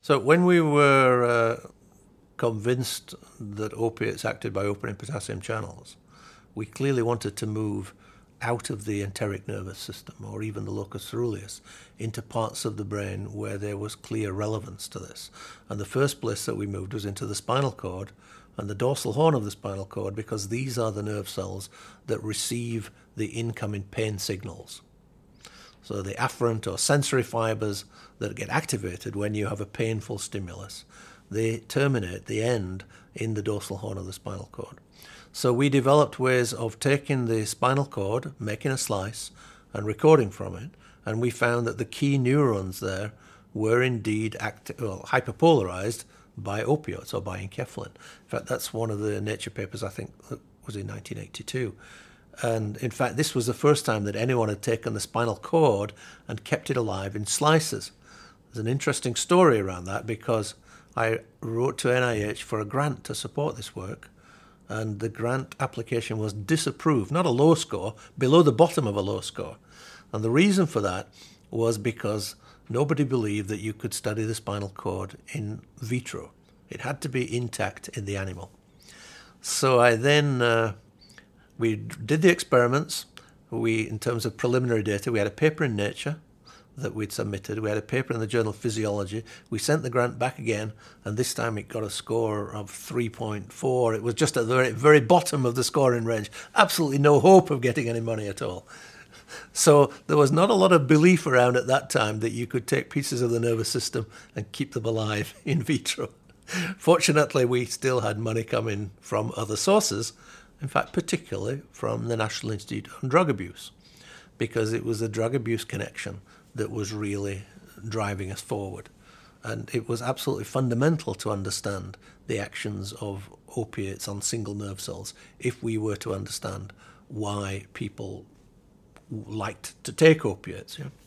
So when we were convinced that opiates acted by opening potassium channels, we clearly wanted to move out of the enteric nervous system or even the locus coeruleus into parts of the brain where there was clear relevance to this. And the first place that we moved was into the spinal cord and the dorsal horn of the spinal cord, because these are the nerve cells that receive the incoming pain signals. So the afferent or sensory fibers that get activated when you have a painful stimulus, they terminate, the end, in the dorsal horn of the spinal cord. So we developed ways of taking the spinal cord, making a slice, and recording from it, and we found that the key neurons there were indeed hyperpolarized by opioids or by enkephalin. In fact, that's one of the Nature papers, I think, that was in 1982. And in fact, this was the first time that anyone had taken the spinal cord and kept it alive in slices. There's an interesting story around that, because I wrote to NIH for a grant to support this work, and the grant application was disapproved, not a low score, below the bottom of a low score. And the reason for that was because nobody believed that you could study the spinal cord in vitro. It had to be intact in the animal. So I then... we did the experiments. In terms of preliminary data, we had a paper in Nature that we'd submitted. We had a paper in the journal Physiology. We sent the grant back again, and this time it got a score of 3.4. It was just at the very, very bottom of the scoring range. Absolutely no hope of getting any money at all. So there was not a lot of belief around at that time that you could take pieces of the nervous system and keep them alive in vitro. Fortunately, we still had money coming from other sources, in fact, particularly from the National Institute on Drug Abuse, because it was the drug abuse connection that was really driving us forward. And it was absolutely fundamental to understand the actions of opiates on single nerve cells if we were to understand why people liked to take opiates. Yeah?